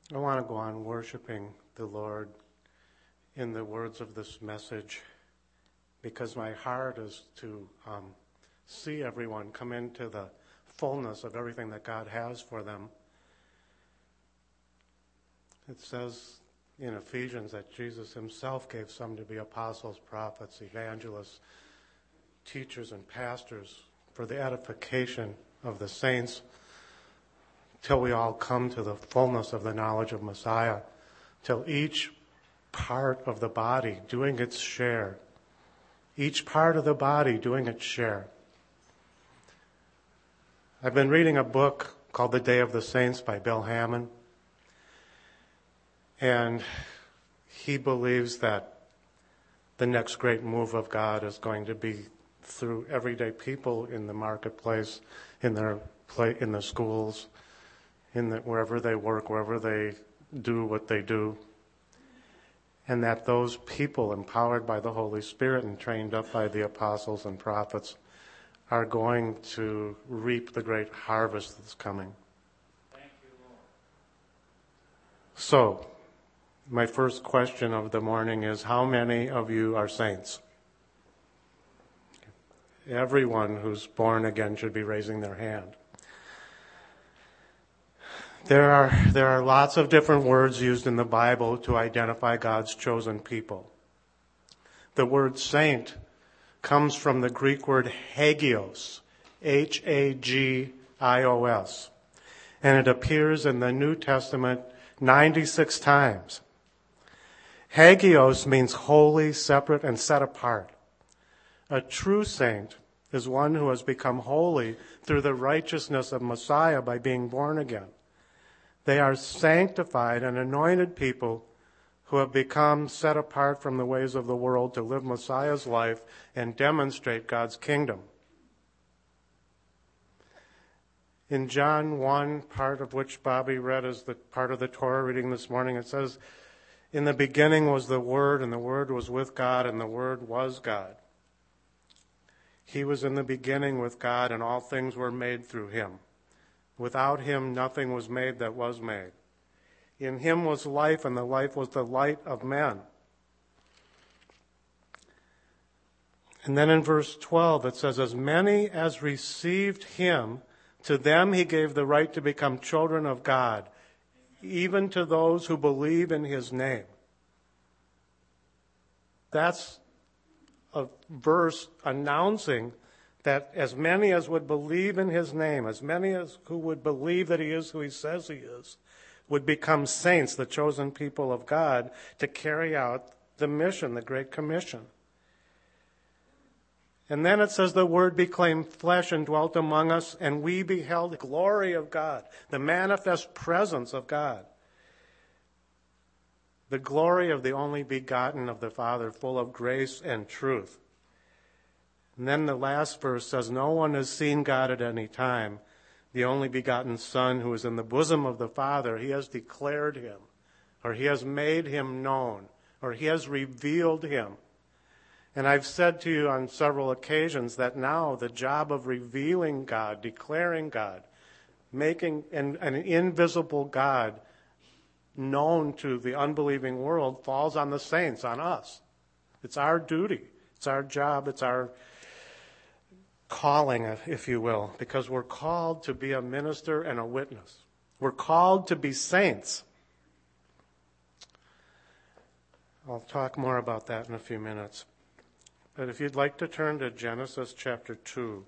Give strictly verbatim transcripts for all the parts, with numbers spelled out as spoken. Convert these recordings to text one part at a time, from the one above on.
I want to go on worshiping the Lord in the words of this message because my heart is to um, see everyone come into the fullness of everything that God has for them. It says in Ephesians that Jesus himself gave some to be apostles, prophets, evangelists, teachers, and pastors for the edification of the saints till we all come to the fullness of the knowledge of Messiah, till each part of the body doing its share, each part of the body doing its share. I've been reading a book called The Day of the Saints by Bill Hammond, and he believes that the next great move of God is going to be through everyday people in the marketplace, in their play, in the schools, in the, wherever they work, wherever they do what they do, and that those people, empowered by the Holy Spirit and trained up by the apostles and prophets, are going to reap the great harvest that's coming. Thank you, Lord. So, my first question of the morning is, how many of you are saints? Everyone who's born again should be raising their hand. There are, there are lots of different words used in the Bible to identify God's chosen people. The word saint comes from the Greek word hagios, H A G I O S, and it appears in the New Testament ninety-six times. Hagios means holy, separate, and set apart. A true saint is one who has become holy through the righteousness of Messiah by being born again. They are sanctified and anointed people who have become set apart from the ways of the world to live Messiah's life and demonstrate God's kingdom. In John one, part of which Bobby read as the part of the Torah reading this morning, it says, "In the beginning was the Word, and the Word was with God, and the Word was God. He was in the beginning with God, and all things were made through him. Without him nothing was made that was made. In him was life, and the life was the light of men." And then in verse twelve it says, "As many as received him, to them he gave the right to become children of God, even to those who believe in his name." That's a verse announcing that as many as would believe in his name, as many as who would believe that he is who he says he is, would become saints, the chosen people of God, to carry out the mission, the Great Commission. And then it says, "The Word became flesh and dwelt among us, and we beheld the glory of God," the manifest presence of God. The glory of the only begotten of the Father, full of grace and truth. And then the last verse says, "No one has seen God at any time. The only begotten Son who is in the bosom of the Father, he has declared him," or he has made him known, or he has revealed him. And I've said to you on several occasions that now the job of revealing God, declaring God, making an, an invisible God known to the unbelieving world falls on the saints, on us. It's our duty. It's our job. It's our calling, if you will, because we're called to be a minister and a witness. We're called to be saints. I'll talk more about that in a few minutes. But if you'd like to turn to Genesis chapter two.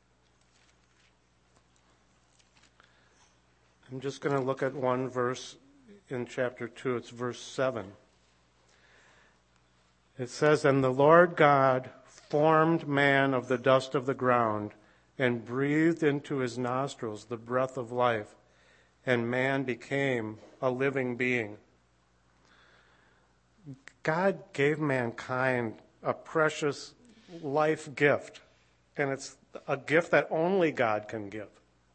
I'm just going to look at one verse in chapter two. It's verse seven. It says, "And the Lord God formed man of the dust of the ground and breathed into his nostrils the breath of life, and man became a living being." God gave mankind a precious life gift, and it's a gift that only God can give.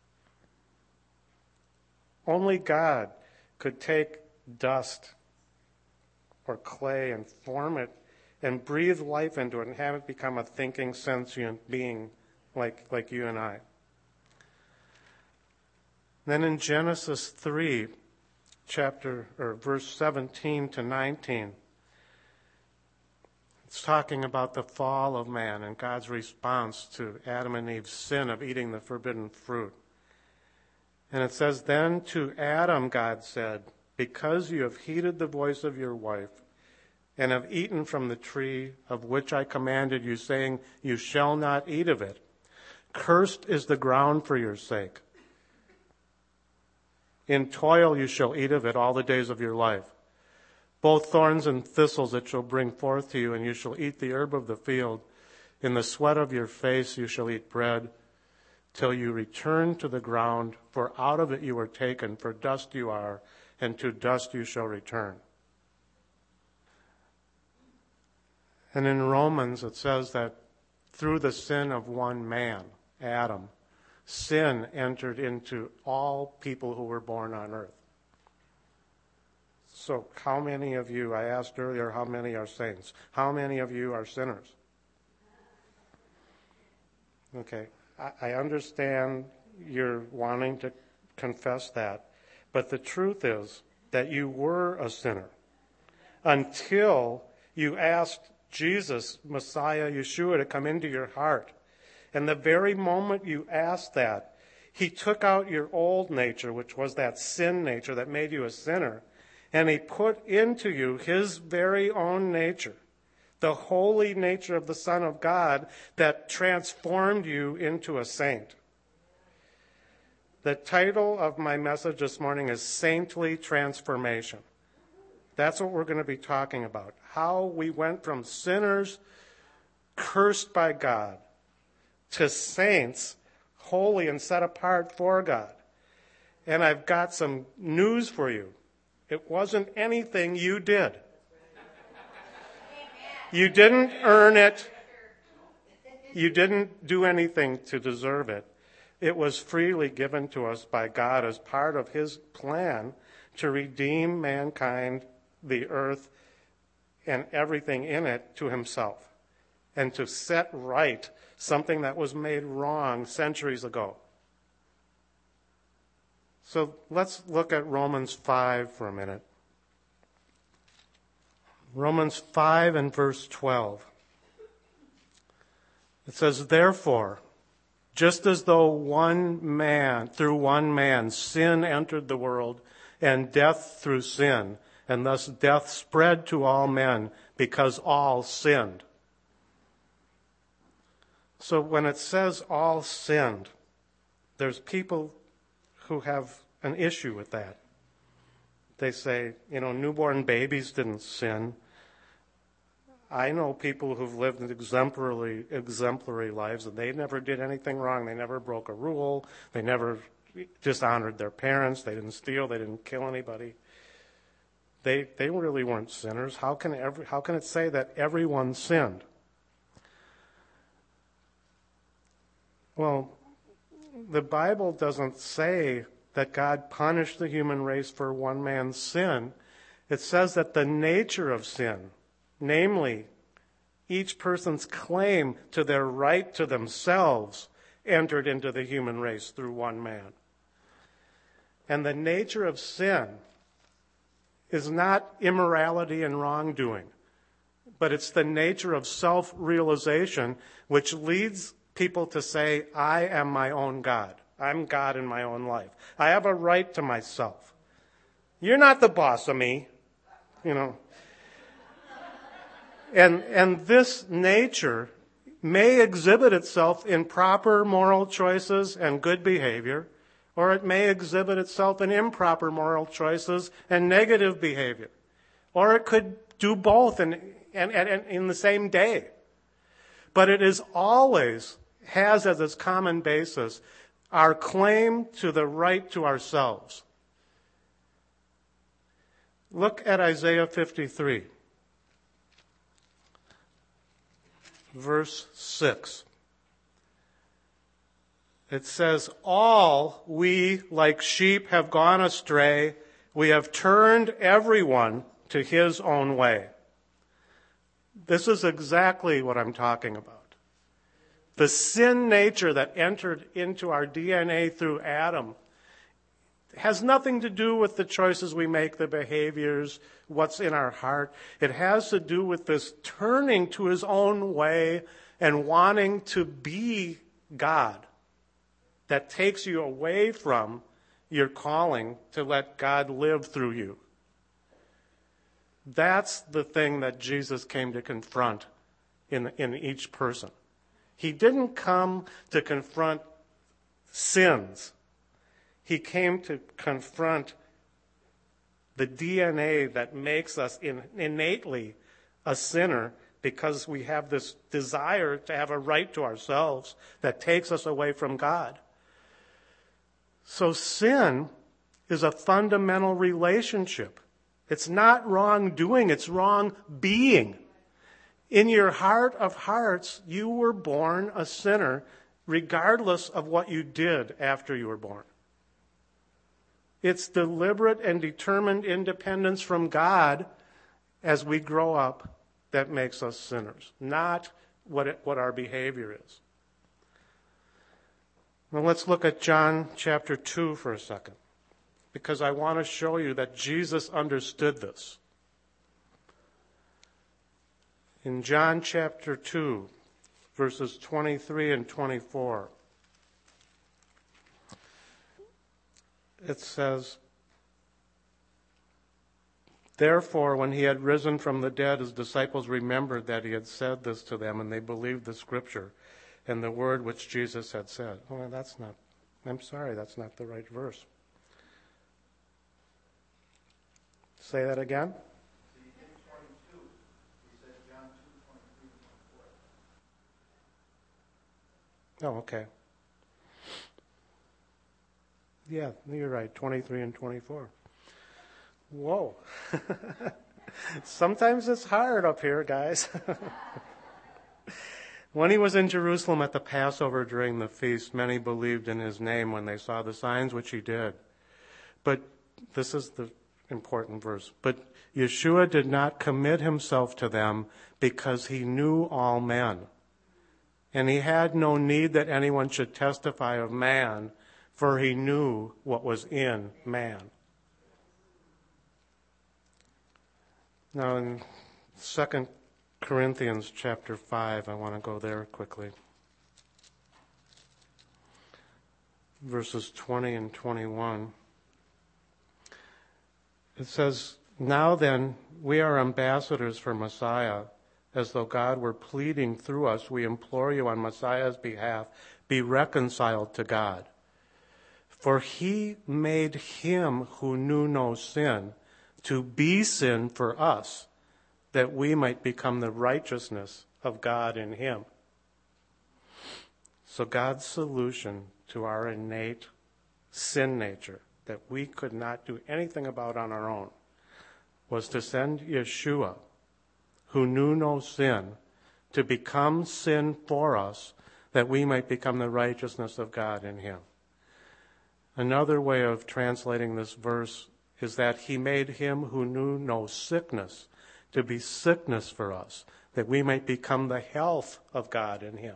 Only God could take dust or clay and form it and breathe life into it and have it become a thinking, sentient being like, like you and I. Then in Genesis three, chapter or verse seventeen to nineteen. It's talking about the fall of man and God's response to Adam and Eve's sin of eating the forbidden fruit. And it says, "Then to Adam God said, 'Because you have heeded the voice of your wife, and have eaten from the tree of which I commanded you, saying, you shall not eat of it, cursed is the ground for your sake. In toil you shall eat of it all the days of your life. Both thorns and thistles it shall bring forth to you, and you shall eat the herb of the field. In the sweat of your face you shall eat bread, till you return to the ground, for out of it you were taken, for dust you are, and to dust you shall return.'" And in Romans it says that through the sin of one man, Adam, sin entered into all people who were born on earth. So how many of you, I asked earlier, how many are saints? How many of you are sinners? Okay, I, I understand you're wanting to confess that, but the truth is that you were a sinner until you asked Jesus, Messiah, Yeshua, to come into your heart. And the very moment you asked that, he took out your old nature, which was that sin nature that made you a sinner, and he put into you his very own nature, the holy nature of the Son of God that transformed you into a saint. The title of my message this morning is Saintly Transformation. That's what we're going to be talking about. How we went from sinners cursed by God to saints holy and set apart for God. And I've got some news for you. It wasn't anything you did. You didn't earn it. You didn't do anything to deserve it. It was freely given to us by God as part of his plan to redeem mankind, the earth, and everything in it to himself, and to set right something that was made wrong centuries ago. So let's look at Romans five for a minute. Romans five and verse twelve. It says, "Therefore, just as though one man, through one man, sin entered the world, and death through sin, and thus death spread to all men because all sinned." So when it says all sinned, there's people who have an issue with that. They say, you know, newborn babies didn't sin. I know people who've lived exemplary, exemplary lives, and they never did anything wrong. They never broke a rule. They never dishonored their parents. They didn't steal. They didn't kill anybody. They they really weren't sinners. How can every, how can it say that everyone sinned? Well, the Bible doesn't say that God punished the human race for one man's sin. It says that the nature of sin, namely, each person's claim to their right to themselves, entered into the human race through one man. And the nature of sin is not immorality and wrongdoing, but it's the nature of self-realization which leads people to say, I am my own God. I'm God in my own life. I have a right to myself. You're not the boss of me, you know. And and this nature may exhibit itself in proper moral choices and good behavior, or it may exhibit itself in improper moral choices and negative behavior. Or it could do both in, in, in, in the same day. But it is always, has as its common basis, our claim to the right to ourselves. Look at Isaiah fifty-three. Verse six. It says, "All we like sheep have gone astray. We have turned everyone to his own way." This is exactly what I'm talking about. The sin nature that entered into our D N A through Adam has nothing to do with the choices we make, the behaviors, what's in our heart. It has to do with this turning to his own way and wanting to be God. That takes you away from your calling to let God live through you. That's the thing that Jesus came to confront in, in each person. He didn't come to confront sins. He came to confront the D N A that makes us in, innately a sinner, because we have this desire to have a right to ourselves that takes us away from God. So sin is a fundamental relationship. It's not wrongdoing, it's wrong being. In your heart of hearts, you were born a sinner, regardless of what you did after you were born. It's deliberate and determined independence from God as we grow up that makes us sinners, not what it, what our behavior is. Now let's look at John chapter two for a second, because I want to show you that Jesus understood this. In John chapter two, verses twenty-three and twenty-four, it says, "Therefore, when he had risen from the dead, his disciples remembered that he had said this to them, and they believed the scripture and the word which Jesus had said." Oh, that's not, I'm sorry, that's not the right verse. Say that again. Oh, okay. Yeah, you're right, twenty-three and twenty-four. Whoa. Sometimes it's hard up here, guys. When he was in Jerusalem at the Passover during the feast, many believed in his name when they saw the signs which he did. But this is the important verse. But Yeshua did not commit himself to them because he knew all men. And he had no need that anyone should testify of man, for he knew what was in man. Now in Second Corinthians chapter five, I want to go there quickly. Verses twenty and twenty-one. It says, "Now then, we are ambassadors for Messiah, as though God were pleading through us. We implore you on Messiah's behalf, be reconciled to God. For he made him who knew no sin to be sin for us, that we might become the righteousness of God in him." So God's solution to our innate sin nature that we could not do anything about on our own was to send Yeshua, who knew no sin, to become sin for us, that we might become the righteousness of God in him. Another way of translating this verse is that he made him who knew no sickness to be sickness for us, that we might become the health of God in him.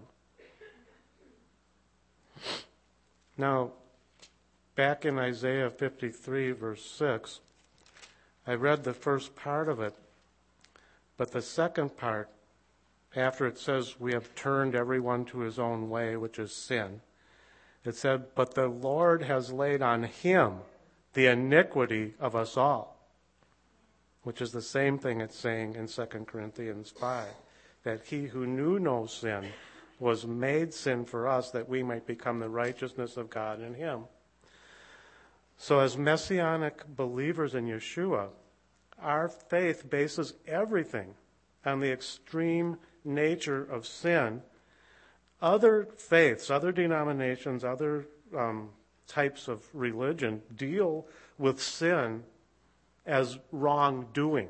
Now, back in Isaiah fifty-three, verse six, I read the first part of it, but the second part, after it says we have turned everyone to his own way, which is sin, it said, "But the Lord has laid on him the iniquity of us all," which is the same thing it's saying in Second Corinthians five, that he who knew no sin was made sin for us, that we might become the righteousness of God in him. So as Messianic believers in Yeshua, our faith bases everything on the extreme nature of sin. Other faiths, other denominations, other um, types of religion deal with sin as wrongdoing.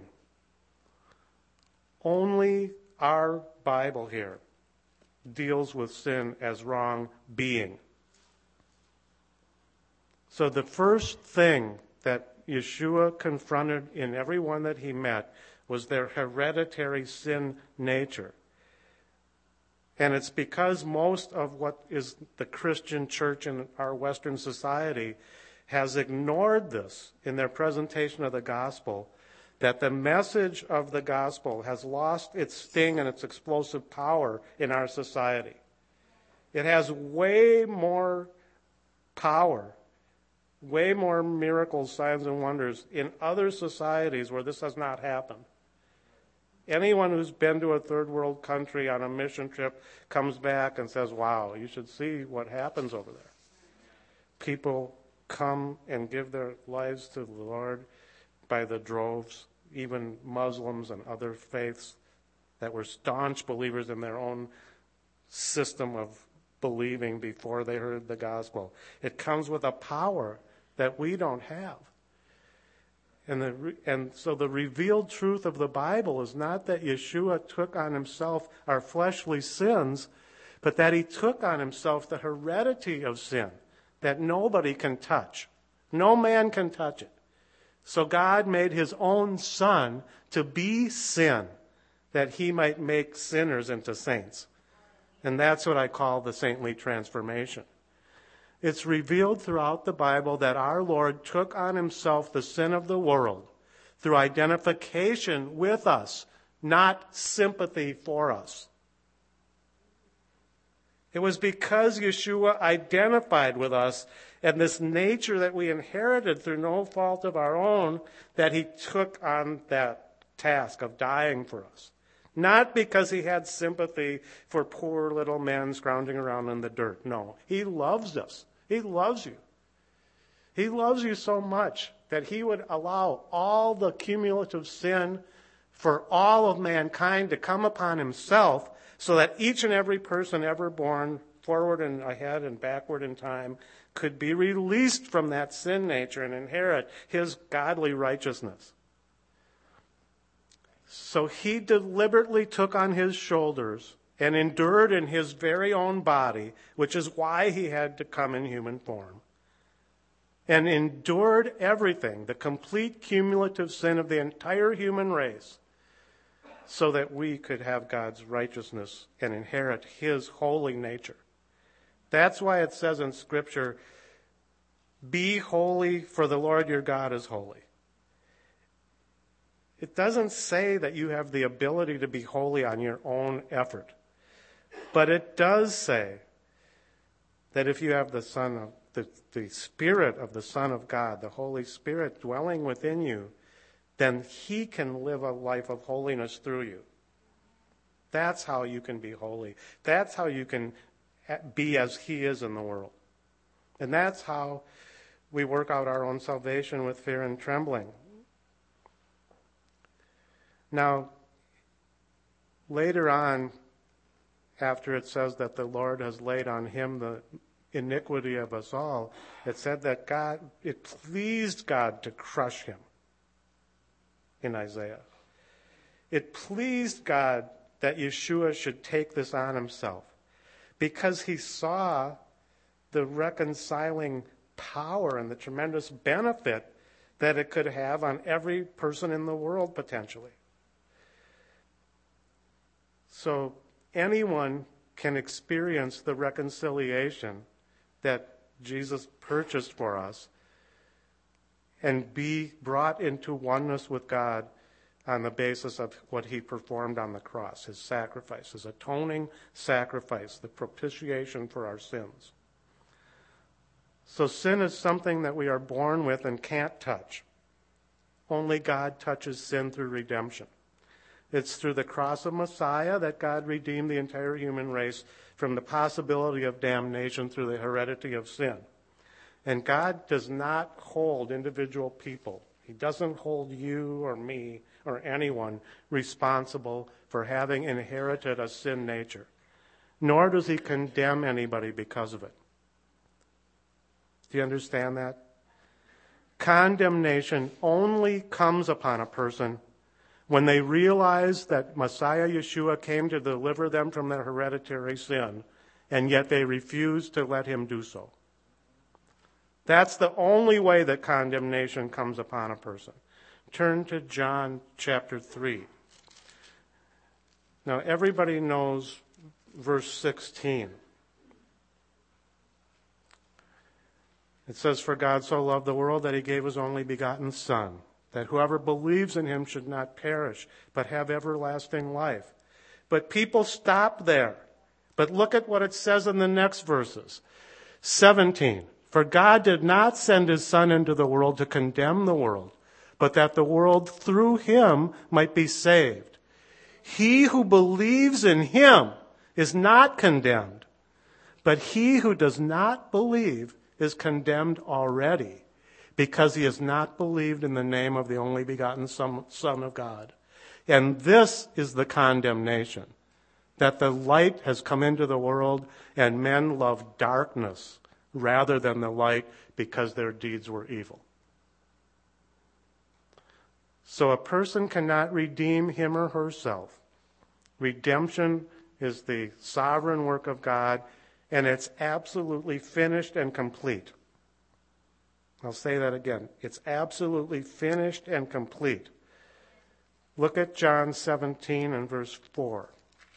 Only our Bible here deals with sin as wrong being. So the first thing that Yeshua confronted in everyone that he met was their hereditary sin nature. And it's because most of what is the Christian church in our Western society has ignored this in their presentation of the gospel, that the message of the gospel has lost its sting and its explosive power in our society. It has way more power, way more miracles, signs, and wonders in other societies where this has not happened. Anyone who's been to a third world country on a mission trip comes back and says, wow, you should see what happens over there. People come and give their lives to the Lord by the droves, even Muslims and other faiths that were staunch believers in their own system of believing before they heard the gospel. It comes with a power that we don't have. And, the, and so the revealed truth of the Bible is not that Yeshua took on himself our fleshly sins, but that he took on himself the heredity of sin that nobody can touch. No man can touch it. So God made his own Son to be sin, that he might make sinners into saints. And that's what I call the saintly transformation. It's revealed throughout the Bible that our Lord took on himself the sin of the world through identification with us, not sympathy for us. It was because Yeshua identified with us and this nature that we inherited through no fault of our own that he took on that task of dying for us. Not because he had sympathy for poor little men scrounging around in the dirt. No, he loves us. He loves you. He loves you so much that he would allow all the cumulative sin for all of mankind to come upon himself so that each and every person ever born, forward and ahead and backward in time, could be released from that sin nature and inherit his godly righteousness. So he deliberately took on his shoulders and endured in his very own body, which is why he had to come in human form, and endured everything, the complete cumulative sin of the entire human race, so that we could have God's righteousness and inherit his holy nature. That's why it says in Scripture, be holy, for the Lord your God is holy. It doesn't say that you have the ability to be holy on your own effort. But it does say that if you have the Son of the, the Spirit of the Son of God, the Holy Spirit dwelling within you, then he can live a life of holiness through you. That's how you can be holy. That's how you can be as he is in the world. And that's how we work out our own salvation with fear and trembling. Now, later on, after it says that the Lord has laid on him the iniquity of us all, it said that God, it pleased God to crush him in Isaiah. It pleased God that Yeshua should take this on himself because he saw the reconciling power and the tremendous benefit that it could have on every person in the world potentially. So anyone can experience the reconciliation that Jesus purchased for us and be brought into oneness with God on the basis of what he performed on the cross, his sacrifice, his atoning sacrifice, the propitiation for our sins. So sin is something that we are born with and can't touch. Only God touches sin through redemption. It's through the cross of Messiah that God redeemed the entire human race from the possibility of damnation through the heredity of sin. And God does not hold individual people. He doesn't hold you or me or anyone responsible for having inherited a sin nature. Nor does he condemn anybody because of it. Do you understand that? Condemnation only comes upon a person when they realize that Messiah Yeshua came to deliver them from their hereditary sin, and yet they refuse to let him do so. That's the only way that condemnation comes upon a person. Turn to John chapter three. Now, everybody knows verse sixteen. It says, "For God so loved the world that he gave his only begotten Son, that whoever believes in him should not perish, but have everlasting life." But people stop there. But look at what it says in the next verses. seventeen, "For God did not send his Son into the world to condemn the world, but that the world through him might be saved. He who believes in him is not condemned, but he who does not believe is condemned already, because he has not believed in the name of the only begotten Son of God. And this is the condemnation, that the light has come into the world, and men love darkness rather than the light, because their deeds were evil." So a person cannot redeem him or herself. Redemption is the sovereign work of God, and it's absolutely finished and complete. I'll say that again. It's absolutely finished and complete. Look at John seventeen and verse four.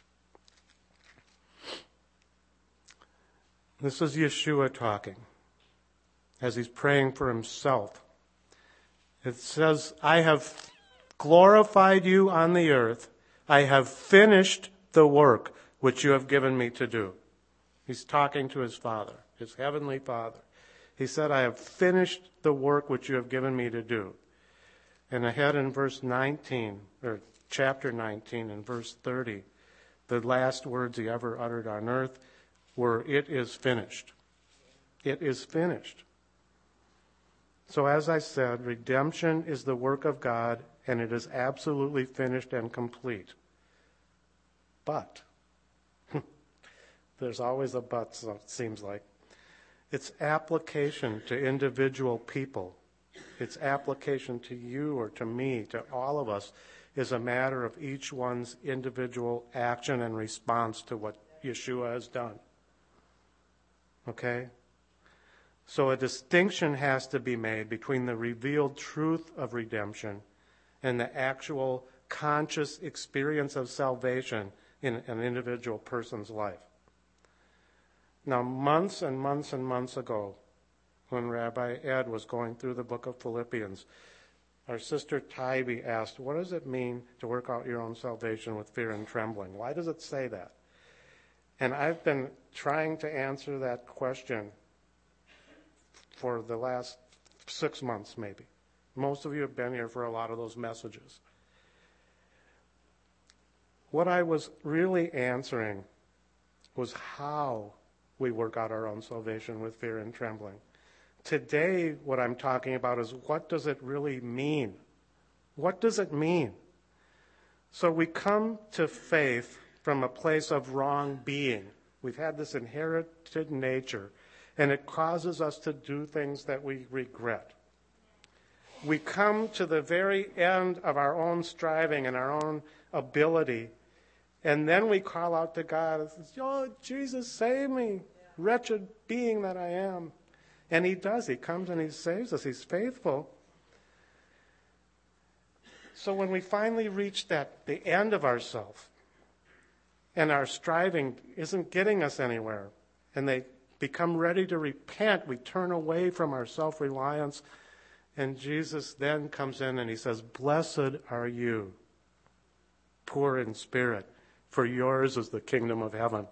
This is Yeshua talking as he's praying for himself. It says, "I have glorified you on the earth. I have finished the work which you have given me to do." He's talking to his Father, his heavenly Father. He said, "I have finished the work which you have given me to do." And ahead in verse nineteen, or chapter nineteen and verse thirty, the last words he ever uttered on earth were, "It is finished." It is finished. So as I said, redemption is the work of God, and it is absolutely finished and complete. But, there's always a but, so it seems like. Its application to individual people, its application to you or to me, to all of us, is a matter of each one's individual action and response to what Yeshua has done. Okay? So a distinction has to be made between the revealed truth of redemption and the actual conscious experience of salvation in an individual person's life. Now, months and months and months ago, when Rabbi Ed was going through the book of Philippians, our sister Tybee asked, "What does it mean to work out your own salvation with fear and trembling? Why does it say that?" And I've been trying to answer that question for the last six months, maybe. Most of you have been here for a lot of those messages. What I was really answering was how we work out our own salvation with fear and trembling. Today, what I'm talking about is, what does it really mean? What does it mean? So we come to faith from a place of wrong being. We've had this inherited nature, and it causes us to do things that we regret. We come to the very end of our own striving and our own ability, and then we call out to God and say, "Oh, Jesus, save me, wretched being that I am." And he does. He comes and he saves us. He's faithful. So when we finally reach that, the end of ourselves, and our striving isn't getting us anywhere, and they become ready to repent, we turn away from our self-reliance, and Jesus then comes in and he says, "Blessed are you, poor in spirit, for yours is the kingdom of heaven."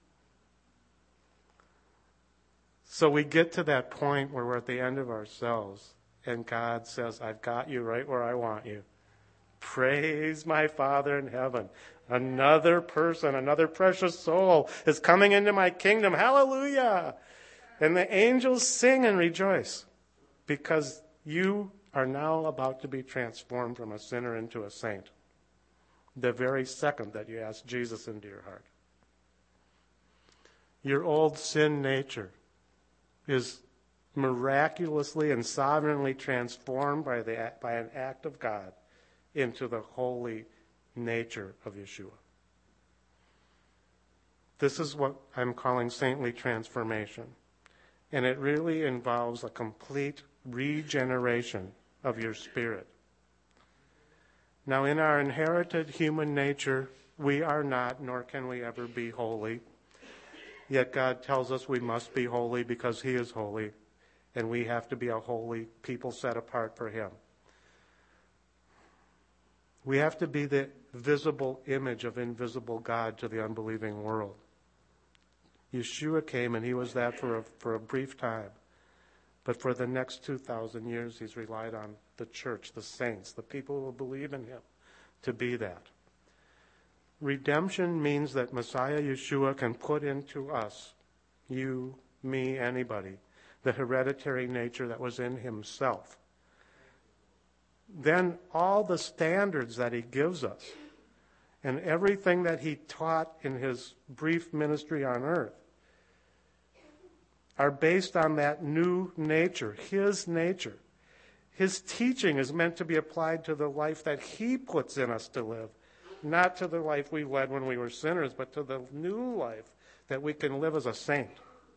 So we get to that point where we're at the end of ourselves, and God says, "I've got you right where I want you. Praise my Father in heaven. Another person, another precious soul is coming into my kingdom. Hallelujah!" And the angels sing and rejoice, because you are now about to be transformed from a sinner into a saint, the very second that you ask Jesus into your heart. Your old sin nature is miraculously and sovereignly transformed by the by an act of God into the holy nature of Yeshua. This is what I'm calling saintly transformation. And it really involves a complete regeneration of your spirit. Now, in our inherited human nature, we are not, nor can we ever be holy. Yet God tells us we must be holy because he is holy. and we have to be a holy people set apart for him. We have to be the visible image of invisible God to the unbelieving world. Yeshua came, and he was that for a, for a brief time. But for the next two thousand years, he's relied on the church, the saints, the people who believe in him, to be that. Redemption means that Messiah Yeshua can put into us, you, me, anybody, the hereditary nature that was in himself. Then all the standards that he gives us and everything that he taught in his brief ministry on earth are based on that new nature, his nature. His teaching is meant to be applied to the life that he puts in us to live, not to the life we led when we were sinners, but to the new life that we can live as a saint.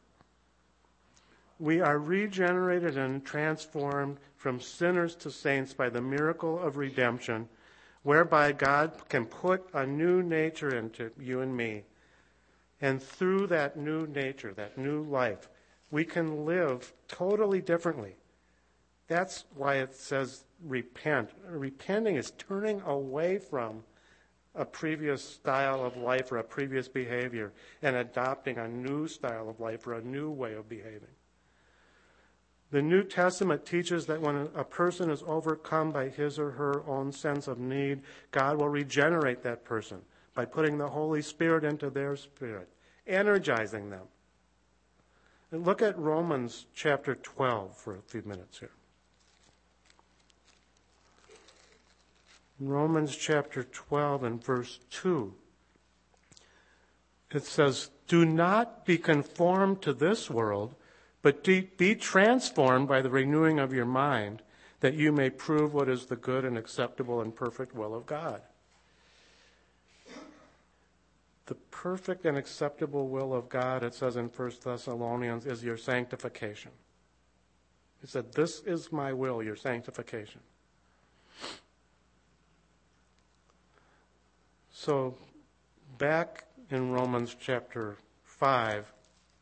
We are regenerated and transformed from sinners to saints by the miracle of redemption, whereby God can put a new nature into you and me. And through that new nature, that new life, we can live totally differently. That's why it says repent. Repenting is turning away from a previous style of life or a previous behavior and adopting a new style of life or a new way of behaving. The New Testament teaches that when a person is overcome by his or her own sense of need, God will regenerate that person by putting the Holy Spirit into their spirit, energizing them. And look at Romans chapter twelve for a few minutes here. Romans chapter twelve and verse two. It says, "Do not be conformed to this world, but be transformed by the renewing of your mind, that you may prove what is the good and acceptable and perfect will of God." The perfect and acceptable will of God, it says in First Thessalonians, is your sanctification. It said, "This is my will, your sanctification." So, back in Romans chapter five,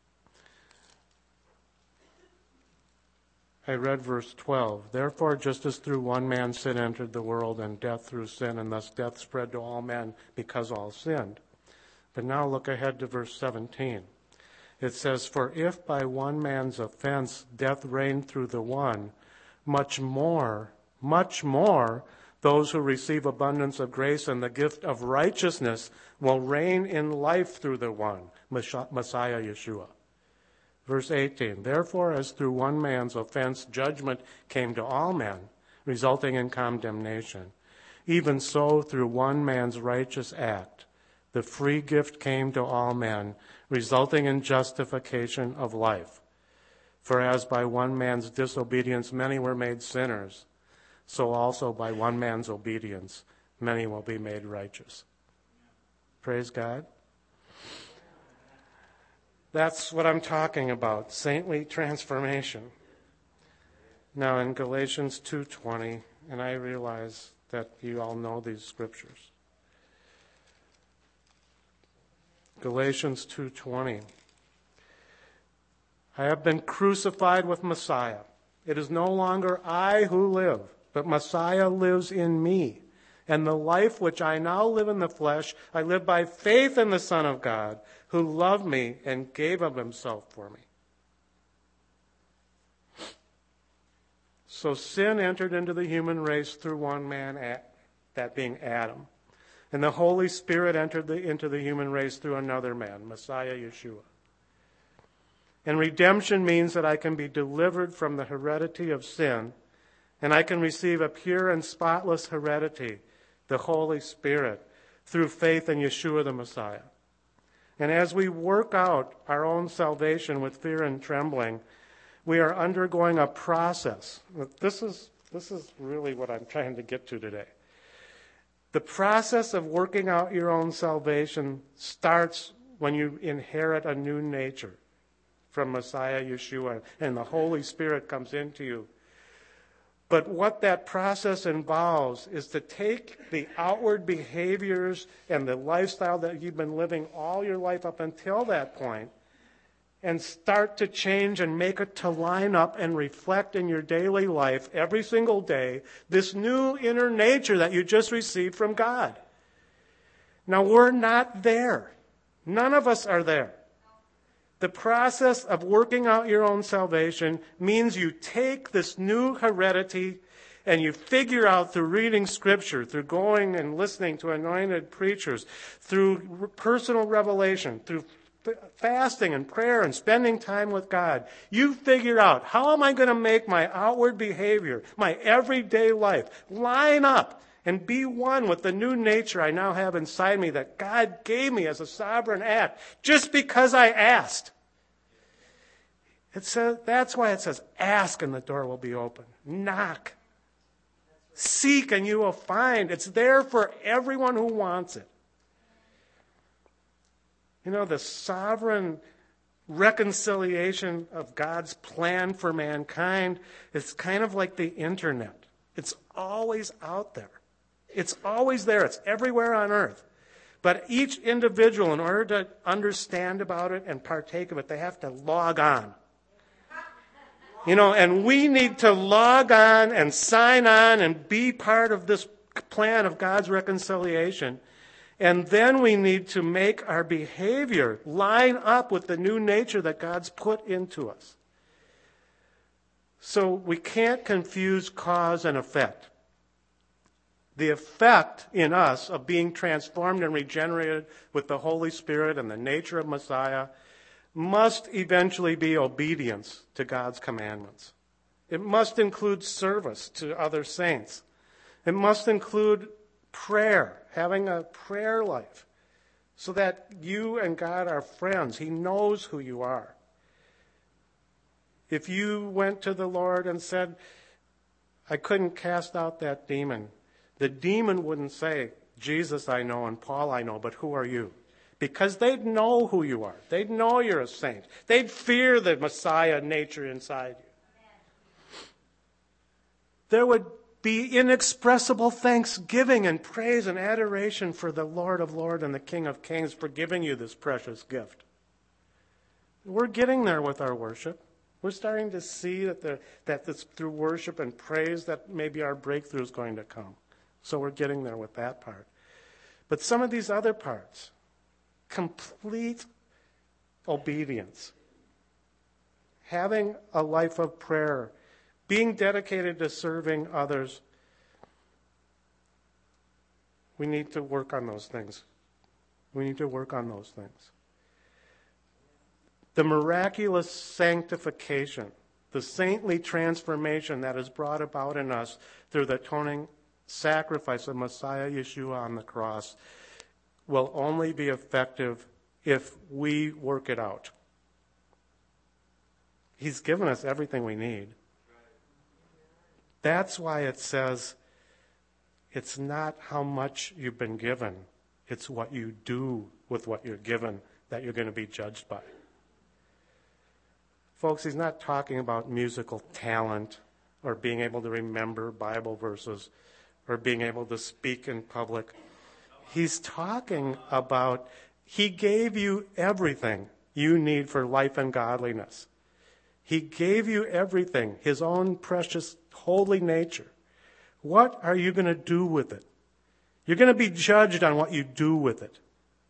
I read verse twelve. "Therefore, just as through one man sin entered the world, and death through sin, and thus death spread to all men because all sinned." But now look ahead to verse seventeen. It says, "For if by one man's offense death reigned through the one, much more, much more, those who receive abundance of grace and the gift of righteousness will reign in life through the one, Messiah Yeshua." Verse eighteen, "Therefore, as through one man's offense judgment came to all men, resulting in condemnation, even so through one man's righteous act, the free gift came to all men, resulting in justification of life. For as by one man's disobedience many were made sinners, so also by one man's obedience many will be made righteous." Praise God. That's what I'm talking about, saintly transformation. Now in Galatians two twenty, and I realize that you all know these scriptures. Galatians two twenty. "I have been crucified with Messiah. It is no longer I who live, but Messiah lives in me. And the life which I now live in the flesh, I live by faith in the Son of God, who loved me and gave of himself for me." So sin entered into the human race through one man, that being Adam. And the Holy Spirit entered the, into the human race through another man, Messiah Yeshua. And redemption means that I can be delivered from the heredity of sin, and I can receive a pure and spotless heredity, the Holy Spirit, through faith in Yeshua the Messiah. And as we work out our own salvation with fear and trembling, we are undergoing a process. This is, this is really what I'm trying to get to today. The process of working out your own salvation starts when you inherit a new nature from Messiah Yeshua, and the Holy Spirit comes into you. But what that process involves is to take the outward behaviors and the lifestyle that you've been living all your life up until that point and start to change and make it to line up and reflect in your daily life every single day this new inner nature that you just received from God. Now, we're not there. None of us are there. The process of working out your own salvation means you take this new heredity and you figure out through reading Scripture, through going and listening to anointed preachers, through personal revelation, through fasting and prayer and spending time with God, you figure out, how am I going to make my outward behavior, my everyday life, line up and be one with the new nature I now have inside me that God gave me as a sovereign act just because I asked. It says, that's why it says, ask and the door will be open. Knock. Seek and you will find. It's there for everyone who wants it. You know, the sovereign reconciliation of God's plan for mankind is kind of like the internet. It's always out there. It's always there. It's everywhere on earth. But each individual, in order to understand about it and partake of it, they have to log on. You know, and we need to log on and sign on and be part of this plan of God's reconciliation. And then we need to make our behavior line up with the new nature that God's put into us. So we can't confuse cause and effect. The effect in us of being transformed and regenerated with the Holy Spirit and the nature of Messiah must eventually be obedience to God's commandments. It must include service to other saints. It must include prayer, having a prayer life, so that you and God are friends. He knows who you are. If you went to the Lord and said, I couldn't cast out that demon, the demon wouldn't say, Jesus I know and Paul I know, but who are you? Because they'd know who you are. They'd know you're a saint. They'd fear the Messiah nature inside you. There would be inexpressible thanksgiving and praise and adoration for the Lord of Lords and the King of Kings for giving you this precious gift. We're getting there with our worship. We're starting to see that, the, that it's through worship and praise that maybe our breakthrough is going to come. So we're getting there with that part. But some of these other parts, complete obedience, having a life of prayer, being dedicated to serving others, we need to work on those things. We need to work on those things. The miraculous sanctification, the saintly transformation that is brought about in us through the atoning sacrifice of Messiah Yeshua on the cross, will only be effective if we work it out. He's given us everything we need. That's why it says it's not how much you've been given, it's what you do with what you're given that you're going to be judged by. Folks, he's not talking about musical talent or being able to remember Bible verses or being able to speak in public. He's talking about he gave you everything you need for life and godliness. He gave you everything, his own precious holy nature. What are you going to do with it? You're going to be judged on what you do with it.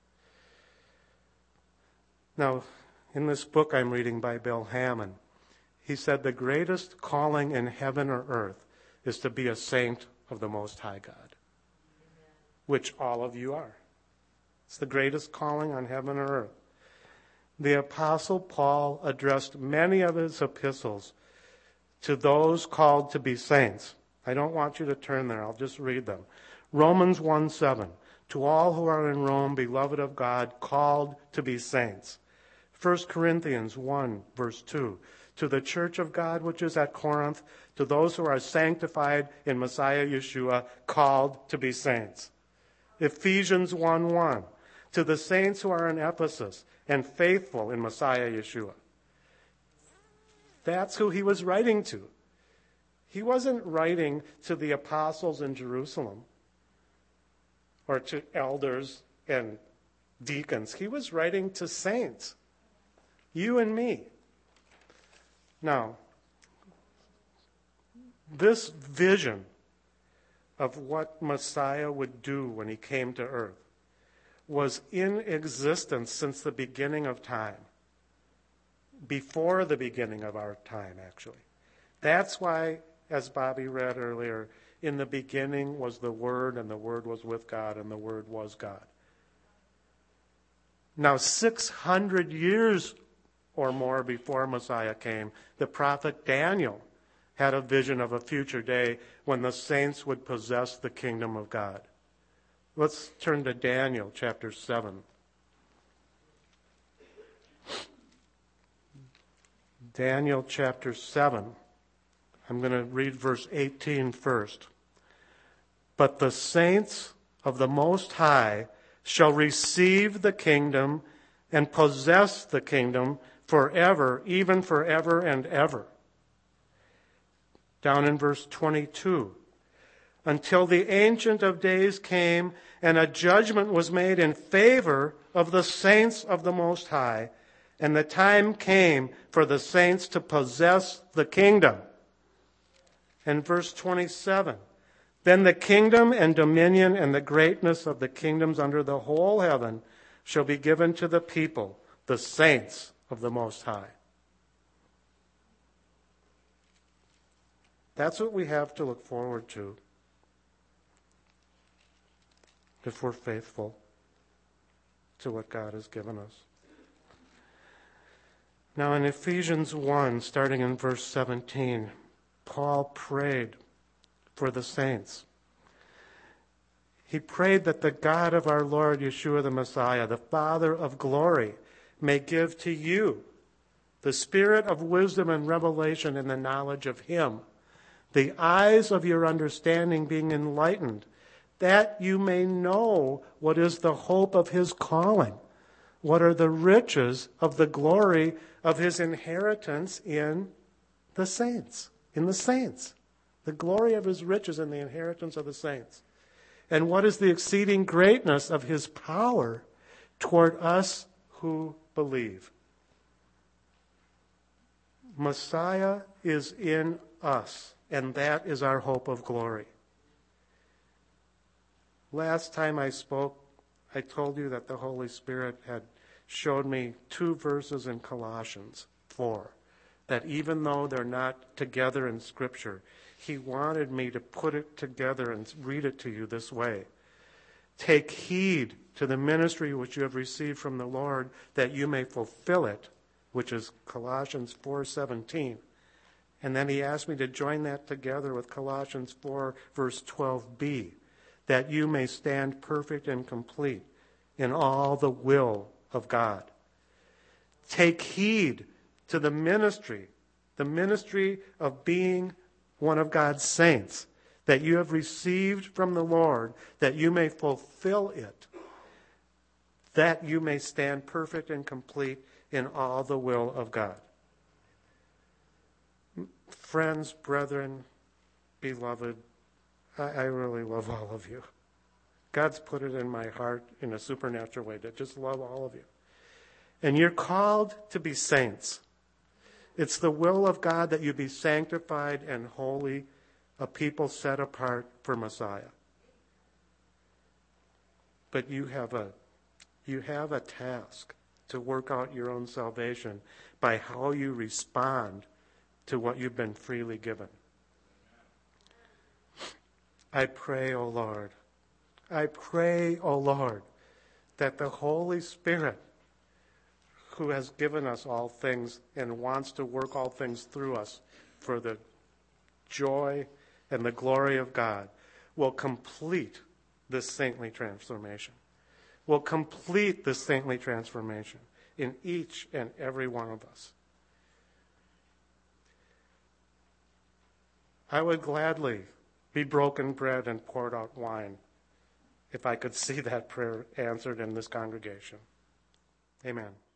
Now, in this book I'm reading by Bill Hammond, he said the greatest calling in heaven or earth is to be a saint of the Most High God, which all of you are. It's the greatest calling on heaven or earth. The Apostle Paul addressed many of his epistles to those called to be saints. I don't want you to turn there. I'll just read them. Romans one seven. To all who are in Rome, beloved of God, called to be saints. First Corinthians one, verse two. To the church of God which is at Corinth, to those who are sanctified in Messiah Yeshua, called to be saints. Ephesians one one. To the saints who are in Ephesus and faithful in Messiah Yeshua. That's who he was writing to. He wasn't writing to the apostles in Jerusalem or to elders and deacons. He was writing to saints. You and me. Now, this vision of what Messiah would do when he came to earth was in existence since the beginning of time. Before the beginning of our time, actually. That's why, as Bobby read earlier, in the beginning was the Word, and the Word was with God, and the Word was God. Now, six hundred years or more before Messiah came, the prophet Daniel had a vision of a future day when the saints would possess the kingdom of God. Let's turn to Daniel chapter seven. Daniel chapter seven. I'm going to read verse eighteen first. But the saints of the Most High shall receive the kingdom and possess the kingdom forever, even forever and ever. Down in verse twenty-two. Until the Ancient of Days came and a judgment was made in favor of the saints of the Most High, and the time came for the saints to possess the kingdom. And verse twenty-seven. Then the kingdom and dominion and the greatness of the kingdoms under the whole heaven shall be given to the people, the saints of the Most High. That's what we have to look forward to if we're faithful to what God has given us. Now in Ephesians one, starting in verse seventeen, Paul prayed for the saints. He prayed that the God of our Lord Yeshua the Messiah, the Father of glory, may give to you the spirit of wisdom and revelation in the knowledge of him, the eyes of your understanding being enlightened, that you may know what is the hope of his calling, what are the riches of the glory of his inheritance in the saints, in the saints, the glory of his riches in the inheritance of the saints. And what is the exceeding greatness of his power toward us who believe? Messiah is in us, and that is our hope of glory. Last time I spoke, I told you that the Holy Spirit had showed me two verses in Colossians four, that even though they're not together in Scripture, he wanted me to put it together and read it to you this way. Take heed to the ministry which you have received from the Lord, that you may fulfill it, which is Colossians four seventeen. And then he asked me to join that together with Colossians four, verse twelve b, that you may stand perfect and complete in all the will of God. Take heed to the ministry, the ministry of being one of God's saints, that you have received from the Lord, that you may fulfill it, that you may stand perfect and complete in all the will of God. Friends, brethren, beloved, I, I really love all of you. God's put it in my heart in a supernatural way to just love all of you. And you're called to be saints. It's the will of God that you be sanctified and holy, a people set apart for Messiah. But you have a you have a task to work out your own salvation by how you respond to what you've been freely given. I pray, O Lord, I pray, O Lord, that the Holy Spirit, who has given us all things and wants to work all things through us for the joy and the glory of God, will complete this saintly transformation. Will complete this saintly transformation in each and every one of us. I would gladly be broken bread and poured out wine if I could see that prayer answered in this congregation. Amen.